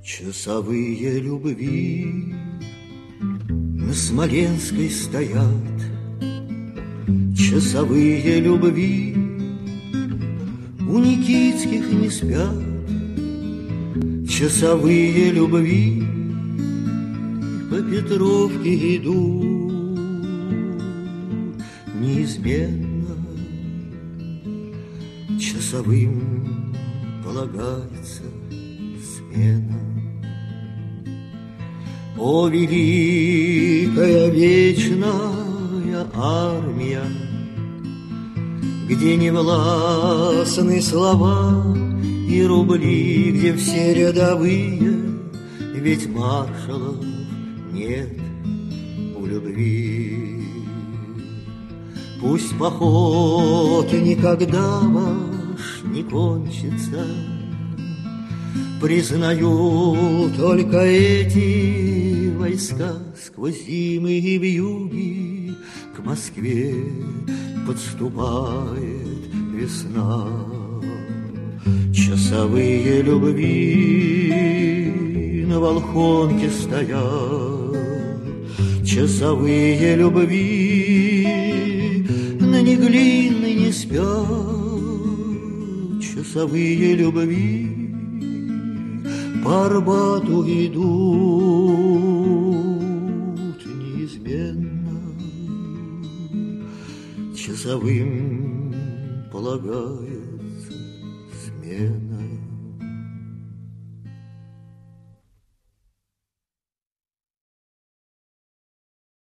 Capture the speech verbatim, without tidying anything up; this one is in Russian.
Часовые любви на Смоленской стоят, часовые любви у Никитских не спят, часовые любви по Петровке идут неизменно. Часовым полагается смена. О, великая вечная армия, где не властны слова и рубли, где все рядовые, ведь маршалов нет у любви. Пусть поход никогда ваш не кончится, признаю только эти войска. Сквозь зимы и вьюги к Москве подступает весна. Часовые любви на Волхонке стоят, часовые любви на Неглинной не спят, часовые любви по Арбату идут неизменно. Часовым полагается смена.